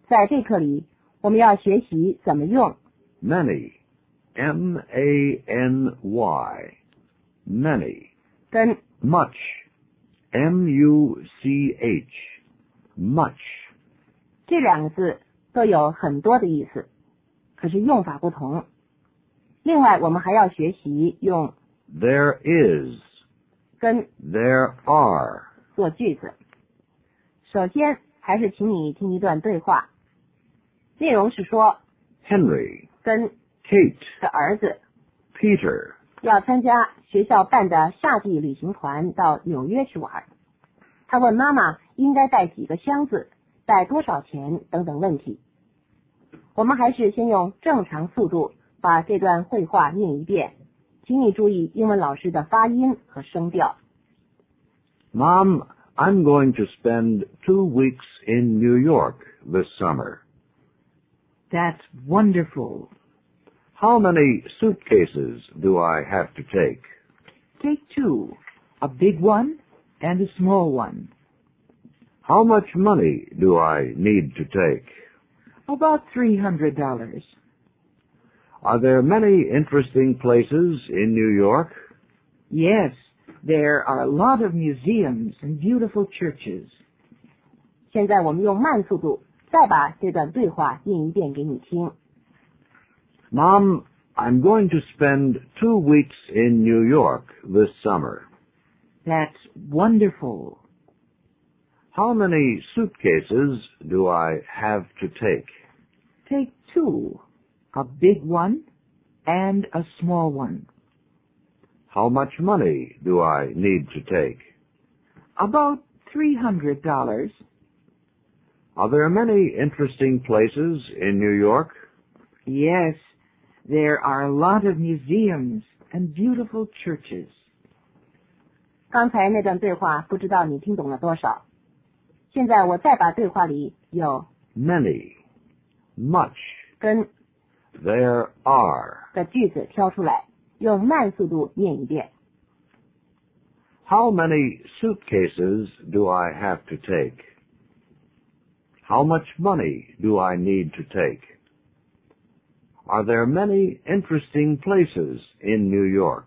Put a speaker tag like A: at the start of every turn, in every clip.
A: 在这课里，我们要学习怎么用
B: many, M-A-N-Y, many,
A: 跟
B: much, M-U-C-H, much,
A: 这两个字都有很多的意思，可是用法不同。另外，我们还要学习用
B: there is,
A: 跟
B: there are.
A: 做句子。首先，还是请你听一段对话，内容是说
B: Henry,
A: 跟
B: Kate,
A: 的儿子
B: Peter,
A: 要参加学校办的夏季旅行团到纽约去玩。他问妈妈应该带几个箱子，带多少钱等等问题。我们还是先用正常速度把这段绘画念一遍，请你注意英文老师的发音和声调。
B: Mom, I'm going to spend 2 weeks in New York this summer.
C: That's wonderful.
B: How many suitcases do I have to take?
C: Take 2, a big one and a small one.
B: How much money do I need to take?
C: About $300.
B: Are there many interesting places in New York?
C: Yes, there are a lot of museums and beautiful churches.
A: 现在我们用慢速度再把这段对话念一遍给你听。
B: Mom, I'm going to spend 2 weeks in New York this summer.
C: That's wonderful.
B: How many suitcases do I have to take?
C: Take 2, a big one and a small one.
B: How much money do I need to take?
C: About $300.
B: Are there many interesting places in New York?
C: Yes, there are a lot of museums and beautiful churches.
A: 刚才那段对话不知道你听懂了多少。现在我再把对话里有
B: Many, much,
A: 跟
B: there are.
A: 的句子挑出来，用慢速度念一遍。
B: How many suitcases do I have to take? How much money do I need to take? Are there many interesting places in New York?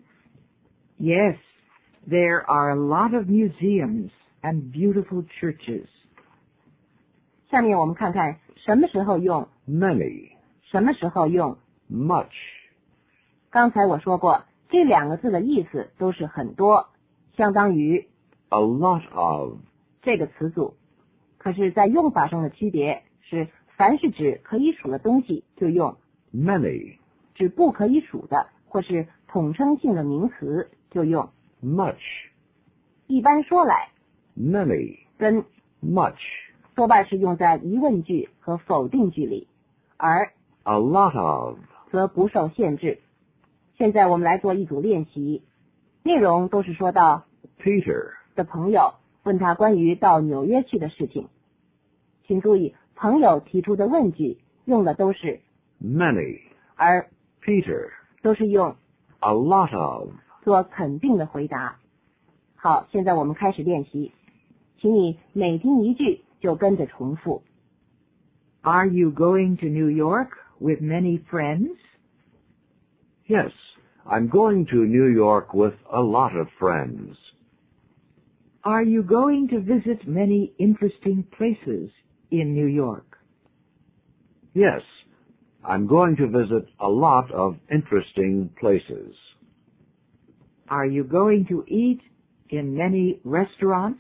C: Yes, there are a lot of museums and beautiful churches.
A: 下面我们看看什么时候用，
B: Many,
A: 什么时候用。
B: much,
A: 刚才我说过，这两个字的意思都是很多，相当于
B: a lot of,
A: 这个词组。可是，在用法上的区别是，凡是指可以数的东西就用，
B: many,
A: 指不可以数的或是统称性的名词就用。
B: much,
A: 一般说来，
B: many,
A: 跟
B: much,
A: 多半是用在疑问句和否定句里，而
B: a lot of.
A: 则不受限制。现在我们来做一组练习，内容都是说到
B: Peter,
A: 的朋友问他关于到纽约去的事情。请注意，朋友提出的问句用的都是
B: many,
A: 而
B: Peter,
A: 都是用
B: a lot of.
A: 做肯定的回答。好，现在我们开始练习，请你每听一句就跟着重复。
C: Are you going to New York with many friends?
B: Yes, I'm going to New York with a lot of friends.
C: Are you going to visit many interesting places in New York?
B: Yes, I'm going to visit a lot of interesting places.
C: Are you going to eat in many restaurants?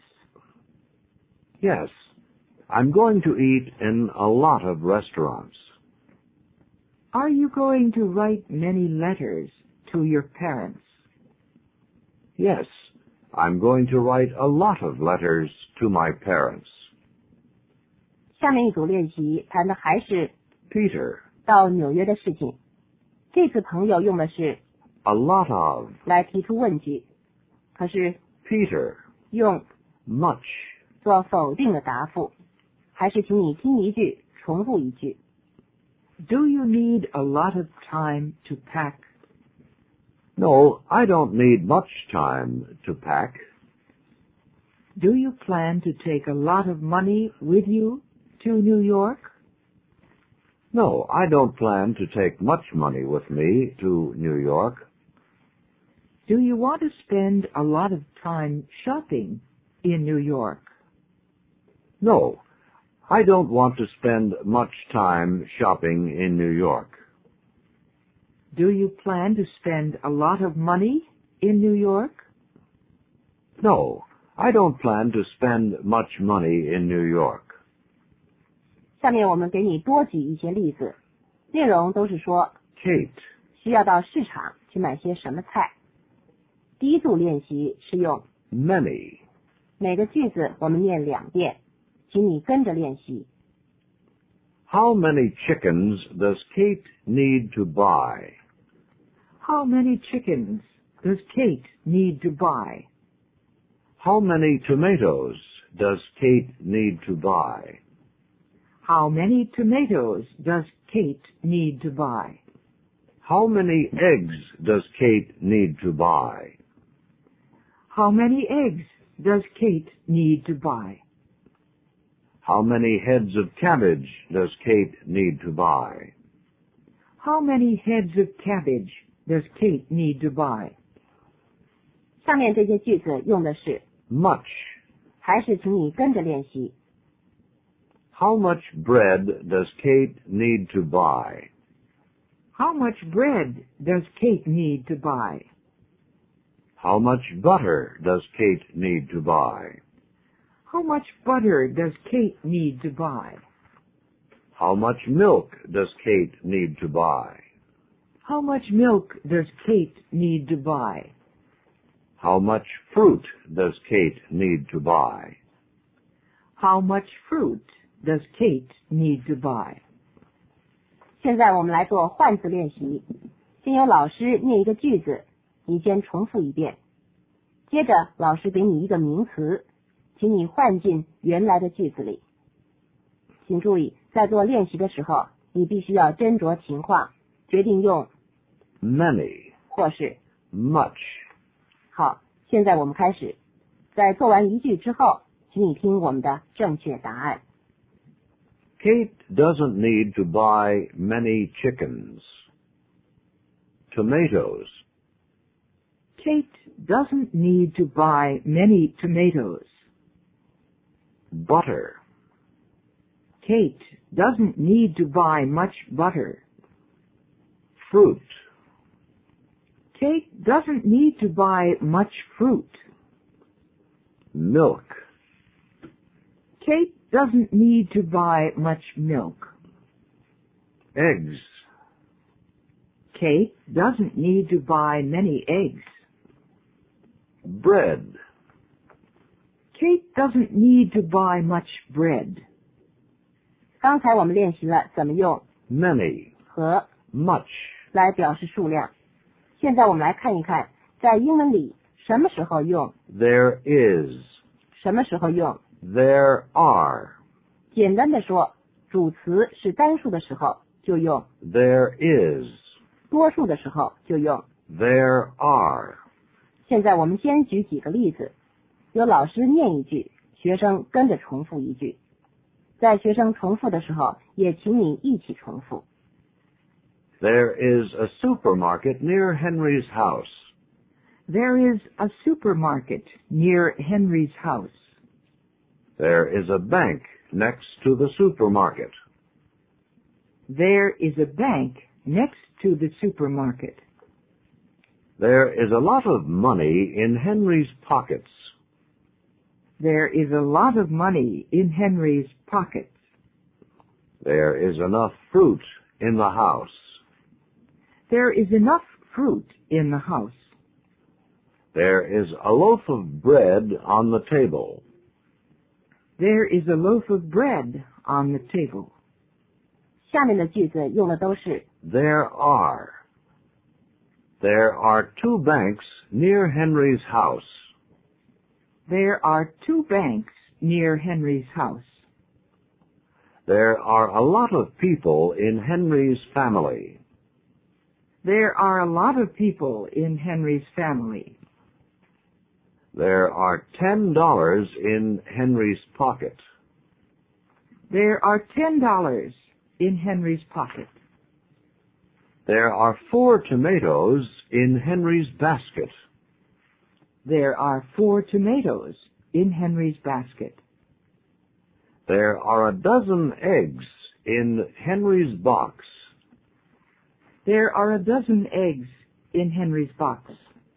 B: Yes, I'm going to eat in a lot of restaurants.
C: Are you going to write many letters to your parents?
B: Yes, I'm going to write a lot of letters to my parents.
A: 下面一组练习谈的还是
B: Peter,
A: 到纽约的事情。这次朋友用的是
B: a lot of.
A: 来提出问句，可是
B: Peter,
A: 用
B: much.
A: 做否定的答复。还是请你听一句，重复一句。
C: Do you need a lot of time to pack?
B: No, I don't need much time to pack.
C: Do you plan to take a lot of money with you to New York?
B: No, I don't plan to take much money with me to New York.
C: Do you want to spend a lot of time shopping in New York?
B: No, I don't want to spend much time shopping in New York.
C: Do you plan to spend a lot of money in New York?
B: No, I don't plan to spend much money in New York.
A: 下面我们给你多举一些例子，内容都是说
B: Kate,
A: 需要到市场去买些什么菜。第一组练习是用
B: many.
A: 每个句子我们念2遍，请你跟着练习。
B: How many chickens does Kate need to buy?
C: How many chickens does Kate need to buy?
B: How many tomatoes does Kate need to buy?
C: How many tomatoes does Kate need to buy?
B: How many eggs does Kate need to buy?
C: How many eggs does Kate need to buy?
B: How many heads of cabbage does Kate need to buy?
C: How many heads of cabbage does Kate need to buy?
A: 下面这些句子用的是
B: Much.
A: 还是请你跟着练习。
B: How much bread does Kate need to buy?
C: How much bread does Kate need to buy?
B: How much butter does Kate need to buy?
C: How much butter does Kate need to buy?
B: How much milk does Kate need to buy?
C: How much milk does Kate need to buy?
B: How much fruit does Kate need to buy?
C: How much fruit does Kate need to buy?
A: 现在我们来做换字练习，先由老师念一个句子，你先重复一遍，接着老师给你一个名词，请你换进原来的句子里。请注意，在做练习的时候，你必须要斟酌情况，决定用
B: Many.
A: 或是
B: Much.
A: 好，现在我们开始。在做完一句之后，请你听我们的正确答案。
B: Kate doesn't need to buy many chickens. Tomatoes.
C: Kate doesn't need to buy many tomatoes.
B: Butter.
C: Kate doesn't need to buy much butter.
B: Fruit.
C: Kate doesn't need to buy much fruit.
B: Milk.
C: Kate doesn't need to buy much milk.
B: Eggs.
C: Kate doesn't need to buy many eggs.
B: Bread.
C: Kate doesn't need to buy much bread.
A: 刚才我们练习了怎么用
B: Many.
A: 和
B: Much.
A: 来表示数量。现在我们来看一看，在英文里什么时候用，
B: There is.
A: 什么时候用。
B: There are.
A: 简单的说，主词是单数的时候就用，
B: There is.
A: 多数的时候就用。
B: There are.
A: 现在我们先举几个例子，由老师念一句，学生跟着重复一句。在学生重复的时候，也请你一起重复。
B: There is a supermarket near Henry's house.
C: There is a supermarket near Henry's house.
B: There is a bank next to the supermarket.
C: There is a bank next to the supermarket.
B: There is a lot of money in Henry's pockets.
C: There is a lot of money in Henry's pockets.
B: There is enough fruit in the house.
C: There is enough fruit in the house.
B: There is a loaf of bread on the table.
C: There is a loaf of bread on the table.
A: 下面的句子用的都是
B: There are. There are 2 banks near Henry's house.
C: There are 2 banks near Henry's house.
B: There are a lot of people in Henry's family.
C: There are a lot of people in Henry's family.
B: There are $10 in Henry's pocket.
C: There are $10 in Henry's pocket.
B: There are 4 tomatoes in Henry's basket.
C: There are 4 tomatoes in Henry's basket.
B: There are a dozen eggs in Henry's box.
C: There are a dozen eggs in Henry's box.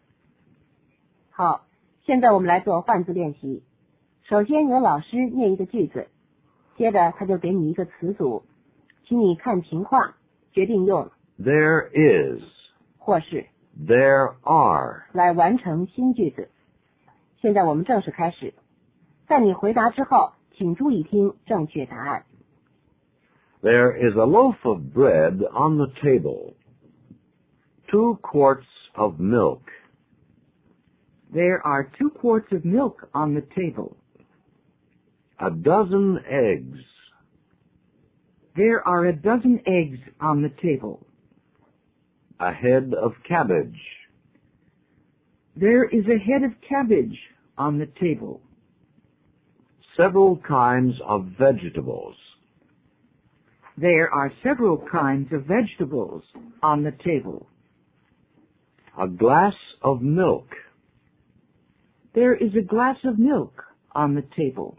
A: 好，现在我们来做换字练习。首先由老师念一个句子，接着他就给你一个词组，请你看情况决定用
B: There is,
A: 或是
B: there are.
A: 来完成新句子。现在我们正式开始，在你回答之后，请注意听正确答案。
B: There is a loaf of bread on the table. 2 quarts of milk.
C: There are 2 quarts of milk on the table.
B: A dozen eggs.
C: There are a dozen eggs on the table.
B: A head of cabbage.
C: There is a head of cabbage on the table.
B: Several kinds of vegetables.
C: There are several kinds of vegetables on the table.
B: A glass of milk.
C: There is a glass of milk on the table.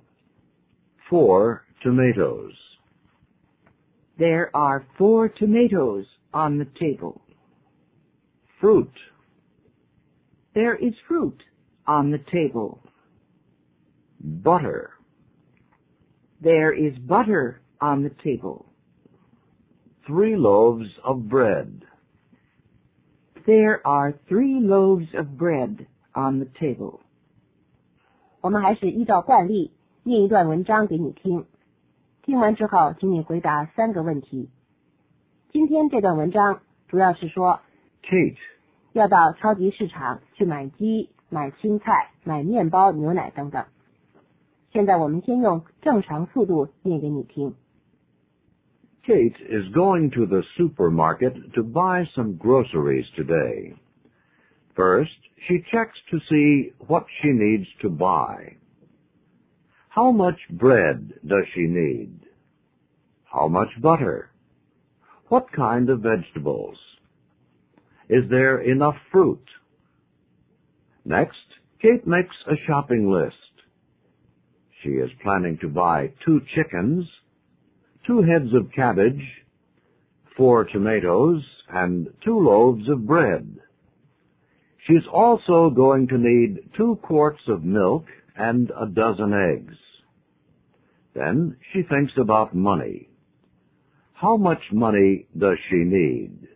B: 4 tomatoes.
C: There are 4 tomatoes on the table.
B: Fruit.
C: There is fruit on the table.
B: Butter.
C: There is butter on the table.
B: 3 loaves of bread.
C: There are 3 loaves of bread on the table.
A: 我们还是依照惯例念一段文章给你听，听完之后请你回答3个问题。今天这段文章主要是说
B: Kate.
A: 要到超级市场去买鸡、买青菜、买面包、牛奶等等。现在我们先用正常速度念给你听。
B: Kate is going to the supermarket to buy some groceries today. First, she checks to see what she needs to buy. How much bread does she need? How much butter? What kind of vegetables? Is there enough fruit? Next, Kate makes a shopping list. She is planning to buy 2 chickens, 2 heads of cabbage, 4 tomatoes, and 2 loaves of bread. She's also going to need 2 quarts of milk and a dozen eggs. Then she thinks about money. How much money does she need?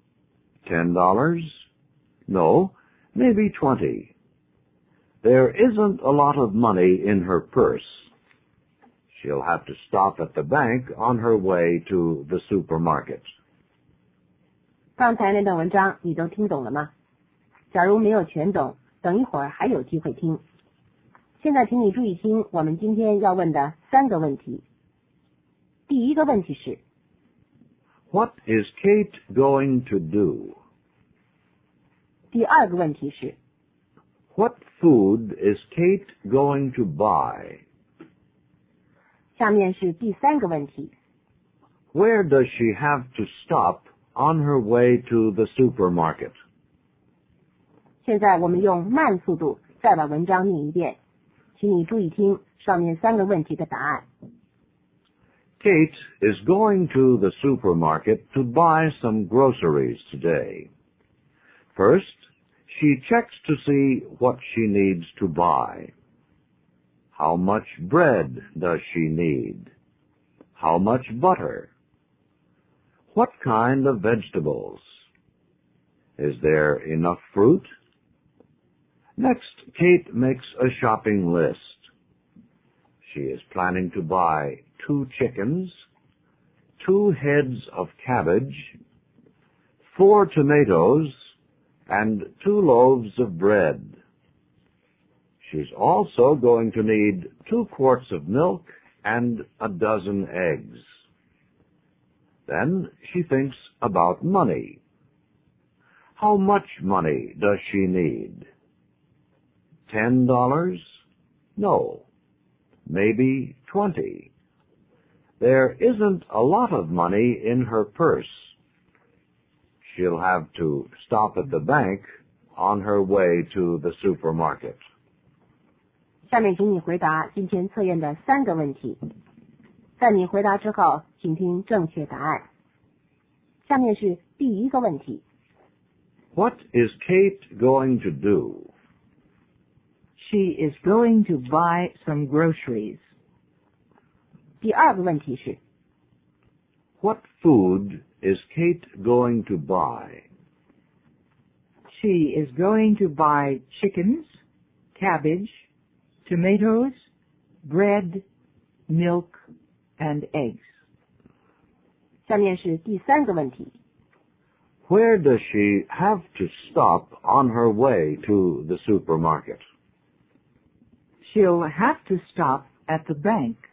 B: $10? No, maybe 20. There isn't a lot of money in her purse. She'll have to stop at the bank on her way to the supermarket.
A: 刚才那段文章你都听懂了吗？假如没有全懂，等一会儿还有机会听。现在请你注意听我们今天要问的3个问题。第一个问题是
B: What is Kate going to do?
A: 第二个问题是
B: What food is Kate going to buy?
A: 下面是第3个问题
B: Where does she have to stop on her way to the supermarket?
A: 现在我们用慢速度再把文章念一遍，请你注意听上面3个问题的答案。
B: Kate is going to the supermarket to buy some groceries today. First, she checks to see what she needs to buy. How much bread does she need? How much butter? What kind of vegetables? Is there enough fruit? Next, Kate makes a shopping list. She is planning to buy 2 chickens, 2 heads of cabbage, 4 tomatoes, and 2 loaves of bread. She's also going to need 2 quarts of milk and a dozen eggs. Then she thinks about money. How much money does she need? $10? No. Maybe 20. There isn't a lot of money in her purse. She'll have to stop at the bank on her way to the supermarket.
A: 下面请你回答今天测验的3个问题。在你回答之后，请听正确答案。下面是第1个问题。
B: What is Kate going to do?
C: She is going to buy some groceries.
A: 第2个问题是
B: What food is Kate going to buy?
C: She is going to buy chickens, cabbage, tomatoes, bread, milk, and eggs.
A: 下面是第3个问题。
B: Where does she have to stop on her way to the supermarket?
C: She'll have to stop at the bank